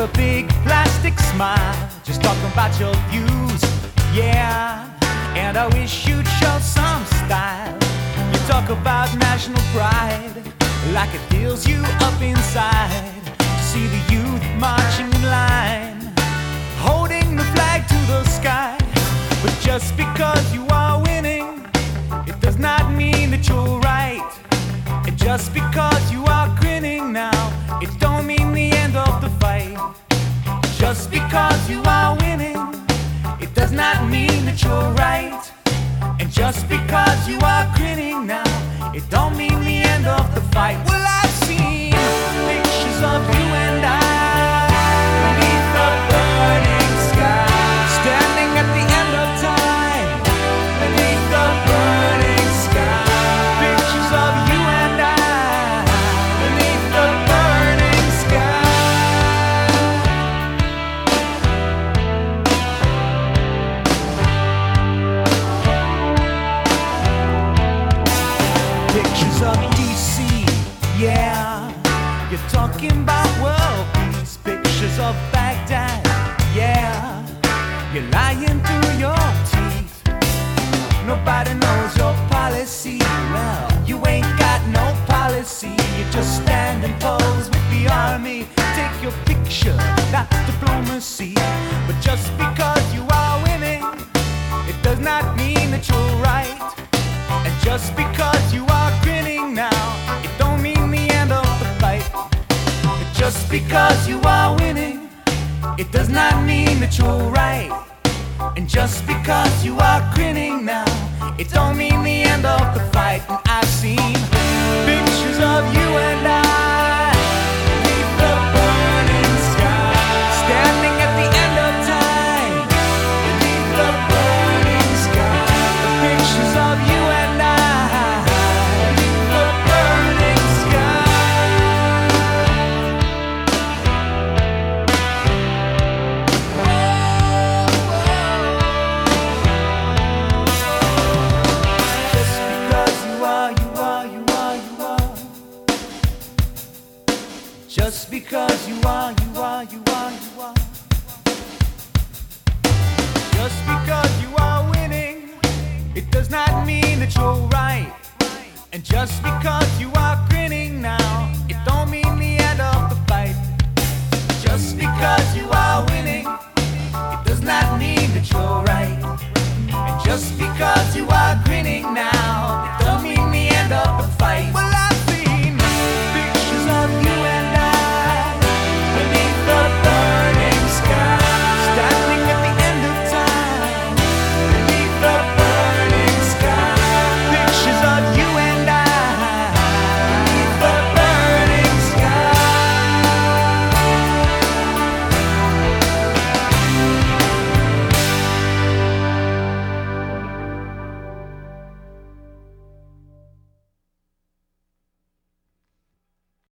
a big plastic smile, just talking about your views, yeah. And I wish you'd show some style. You talk about national pride like it fills you up inside. See the youth marching in line, holding the flag to the sky. But just because you are winning, it does not mean that you're right. And just because you are grinning now, it don't mean the end of the fight. Just because you are winning, it does not mean that you're right. And just because you are grinning now, it don't mean the end of the fight. Well, I've seen pictures of you and I beneath the burning sky, standing at the end of time beneath the burning sky. Pictures of you and I beneath the burning sky. Pictures of DC, yeah. You're talking about world peace. Pictures of Baghdad, yeah. You're lying through your teeth. Nobody knows your policy. Well, you ain't got no policy. You just stand and pose with the army. Take your picture, that's diplomacy. But just because you are winning, it does not mean that you're right. And just because you are grinning now, it don't mean the end of the fight. Just because you are winning, it does not mean that you're right. And just because you are grinning now, it don't mean the end of the fight. And I've seen pictures of you and I beneath the burning sky, standing at the end of time beneath the burning sky. The pictures of you and I beneath the burning sky. Just because you are, you are, you are, you are. Just because you are, you are, you are, you are. Just because you are winning, it does not mean that you're right. And just because you are grinning now,